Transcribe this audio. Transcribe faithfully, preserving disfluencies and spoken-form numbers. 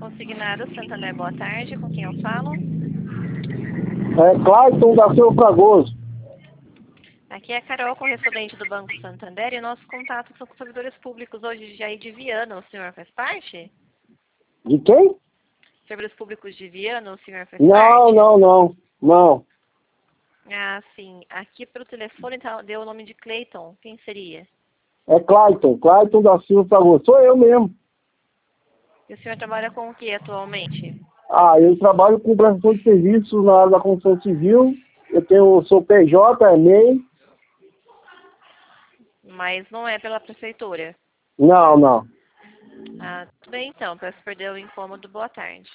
Consignado Santander, boa tarde. Com quem eu falo? É Clayton da Silva Fragoso. Aqui é a Carol, correspondente do Banco Santander, e nossos contatos são com servidores públicos hoje de Jair de Viana. O senhor faz parte? De quem? Servidores públicos de Viana, o senhor faz Não, parte? não, não. Não. Ah, sim. Aqui pelo telefone tá, deu o nome de Clayton. Quem seria? É Clayton. Clayton da Silva Fragoso. Sou eu mesmo. E o senhor trabalha com o que atualmente? Ah, eu trabalho com prestação de serviços na área da construção civil. Eu tenho, sou P J, é M E I. Mas não é pela prefeitura. Não, não. Ah, tudo bem então. Peço perdão o incômodo. Boa tarde.